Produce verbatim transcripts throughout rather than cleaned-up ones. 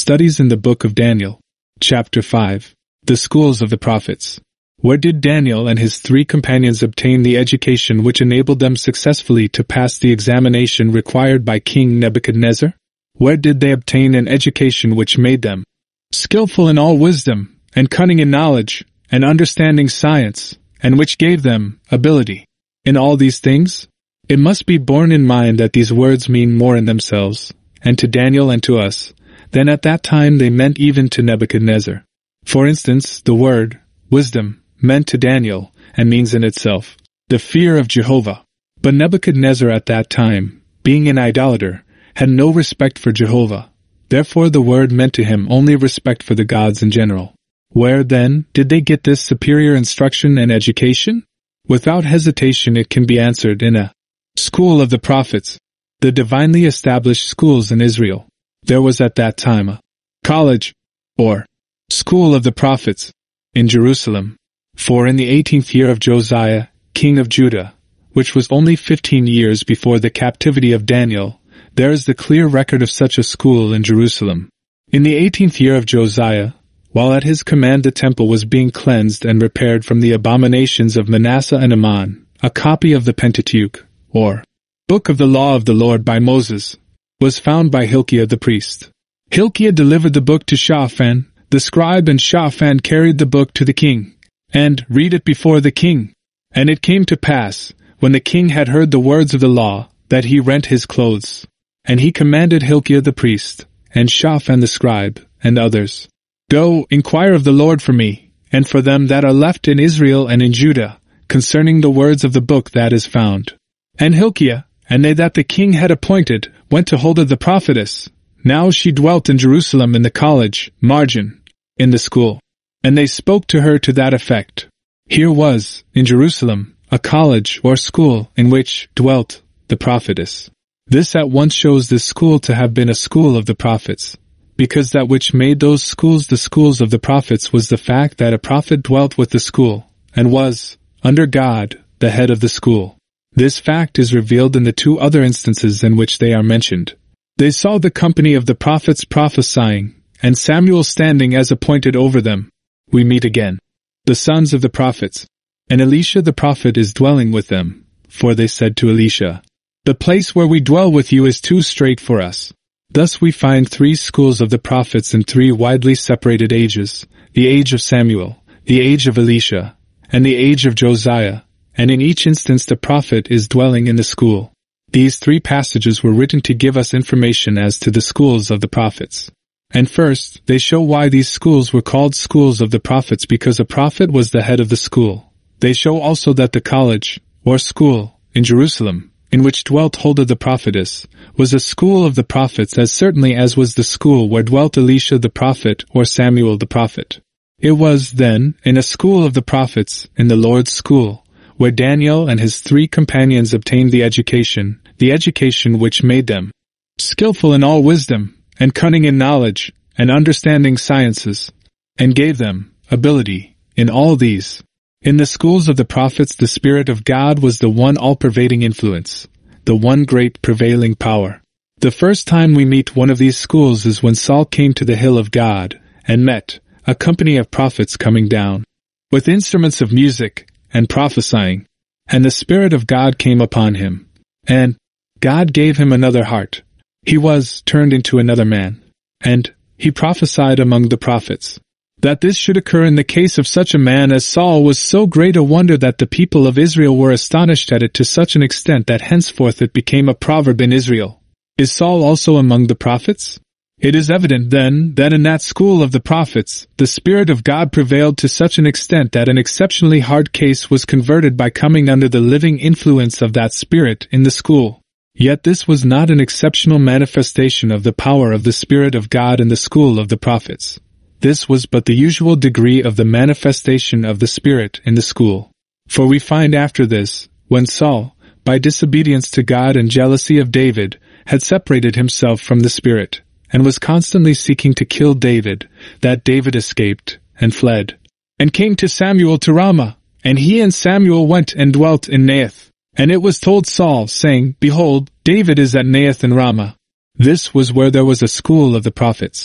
Studies in the Book of Daniel. Chapter five. The Schools of the Prophets. Where did Daniel and his three companions obtain the education which enabled them successfully to pass the examination required by King Nebuchadnezzar? Where did they obtain an education which made them skillful in all wisdom, and cunning in knowledge, and understanding science, and which gave them ability in all these things? It must be borne in mind that these words mean more in themselves, and to Daniel and to us, than at that time they meant even to Nebuchadnezzar. For instance, the word wisdom meant to Daniel, and means in itself, the fear of Jehovah. But Nebuchadnezzar at that time, being an idolater, had no respect for Jehovah. Therefore the word meant to him only respect for the gods in general. Where, then, did they get this superior instruction and education? Without hesitation it can be answered in a school of the prophets, the divinely established schools in Israel. There was at that time a college, or school of the prophets, in Jerusalem. For in the eighteenth year of Josiah, king of Judah, which was only fifteen years before the captivity of Daniel, there is the clear record of such a school in Jerusalem. In the eighteenth year of Josiah, while at his command the temple was being cleansed and repaired from the abominations of Manasseh and Ammon, a copy of the Pentateuch, or Book of the Law of the Lord by Moses, was found by Hilkiah the priest. Hilkiah delivered the book to Shaphan, the scribe, and Shaphan carried the book to the king, and read it before the king. And it came to pass, when the king had heard the words of the law, that he rent his clothes. And he commanded Hilkiah the priest, and Shaphan the scribe, and others, Go, inquire of the Lord for me, and for them that are left in Israel and in Judah, concerning the words of the book that is found. And Hilkiah, and they that the king had appointed, went to Huldah the prophetess. Now she dwelt in Jerusalem in the college, margin, in the school. And they spoke to her to that effect. Here was, in Jerusalem, a college or school in which dwelt the prophetess. This at once shows this school to have been a school of the prophets, because that which made those schools the schools of the prophets was the fact that a prophet dwelt with the school, and was, under God, the head of the school. This fact is revealed in the two other instances in which they are mentioned. They saw the company of the prophets prophesying, and Samuel standing as appointed over them. We meet again. The sons of the prophets. And Elisha the prophet is dwelling with them, for they said to Elisha, The place where we dwell with you is too strait for us. Thus we find three schools of the prophets in three widely separated ages, the age of Samuel, the age of Elisha, and the age of Josiah, and in each instance the prophet is dwelling in the school. These three passages were written to give us information as to the schools of the prophets. And first, they show why these schools were called schools of the prophets, because a prophet was the head of the school. They show also that the college, or school, in Jerusalem, in which dwelt Huldah the prophetess, was a school of the prophets as certainly as was the school where dwelt Elisha the prophet or Samuel the prophet. It was, then, in a school of the prophets, in the Lord's school, where Daniel and his three companions obtained the education, the education which made them skillful in all wisdom, and cunning in knowledge, and understanding sciences, and gave them ability in all these. In the schools of the prophets the Spirit of God was the one all-pervading influence, the one great prevailing power. The first time we meet one of these schools is when Saul came to the hill of God, and met a company of prophets coming down, with instruments of music, and prophesying. And the Spirit of God came upon him, and God gave him another heart. He was turned into another man, and he prophesied among the prophets. That this should occur in the case of such a man as Saul was so great a wonder that the people of Israel were astonished at it to such an extent that henceforth it became a proverb in Israel. Is Saul also among the prophets? It is evident, then, that in that school of the prophets, the Spirit of God prevailed to such an extent that an exceptionally hard case was converted by coming under the living influence of that Spirit in the school. Yet this was not an exceptional manifestation of the power of the Spirit of God in the school of the prophets. This was but the usual degree of the manifestation of the Spirit in the school. For we find after this, when Saul, by disobedience to God and jealousy of David, had separated himself from the Spirit, and was constantly seeking to kill David, that David escaped, and fled, and came to Samuel to Ramah, and he and Samuel went and dwelt in Naioth. And it was told Saul, saying, Behold, David is at Naioth in Ramah. This was where there was a school of the prophets.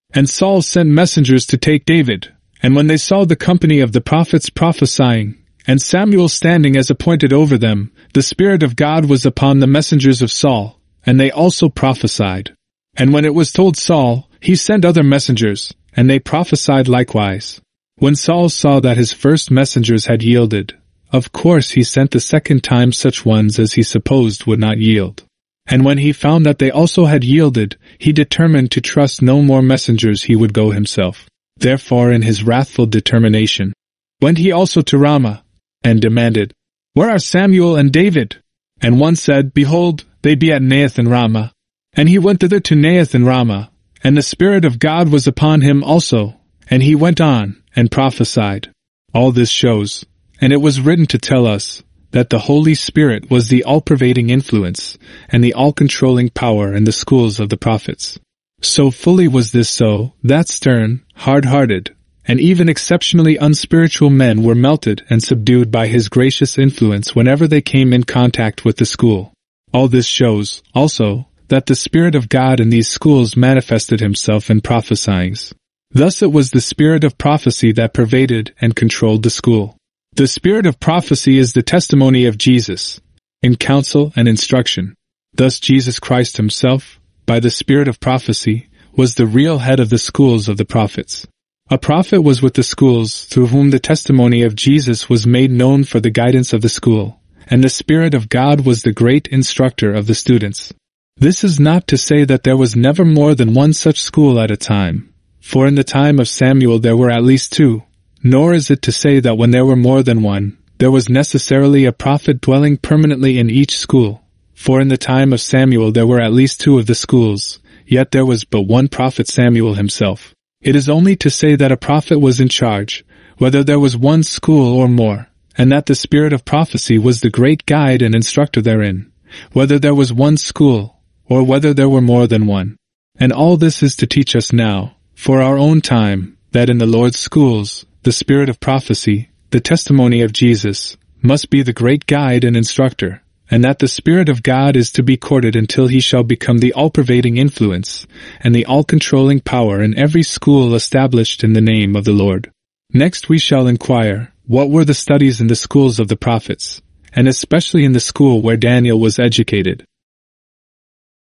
And Saul sent messengers to take David, and when they saw the company of the prophets prophesying, and Samuel standing as appointed over them, the Spirit of God was upon the messengers of Saul, and they also prophesied. And when it was told Saul, he sent other messengers, and they prophesied likewise. When Saul saw that his first messengers had yielded, of course he sent the second time such ones as he supposed would not yield. And when he found that they also had yielded, he determined to trust no more messengers, he would go himself. Therefore in his wrathful determination, went he also to Ramah, and demanded, Where are Samuel and David? And one said, Behold, they be at Naioth in Ramah. And he went thither to Naioth in Ramah, and the Spirit of God was upon him also, and he went on, and prophesied. All this shows, and it was written to tell us, that the Holy Spirit was the all-pervading influence, and the all-controlling power in the schools of the prophets. So fully was this so, that stern, hard-hearted, and even exceptionally unspiritual men were melted and subdued by his gracious influence whenever they came in contact with the school. All this shows, also, that the Spirit of God in these schools manifested himself in prophesyings. Thus it was the spirit of prophecy that pervaded and controlled the school. The spirit of prophecy is the testimony of Jesus, in counsel and instruction. Thus Jesus Christ himself, by the spirit of prophecy, was the real head of the schools of the prophets. A prophet was with the schools through whom the testimony of Jesus was made known for the guidance of the school, and the Spirit of God was the great instructor of the students. This is not to say that there was never more than one such school at a time, for in the time of Samuel there were at least two, nor is it to say that when there were more than one, there was necessarily a prophet dwelling permanently in each school, for in the time of Samuel there were at least two of the schools, yet there was but one prophet, Samuel himself. It is only to say that a prophet was in charge, whether there was one school or more, and that the spirit of prophecy was the great guide and instructor therein, whether there was one school, or whether there were more than one. And all this is to teach us now, for our own time, that in the Lord's schools, the spirit of prophecy, the testimony of Jesus, must be the great guide and instructor, and that the Spirit of God is to be courted until he shall become the all-pervading influence and the all-controlling power in every school established in the name of the Lord. Next we shall inquire, what were the studies in the schools of the prophets, and especially in the school where Daniel was educated.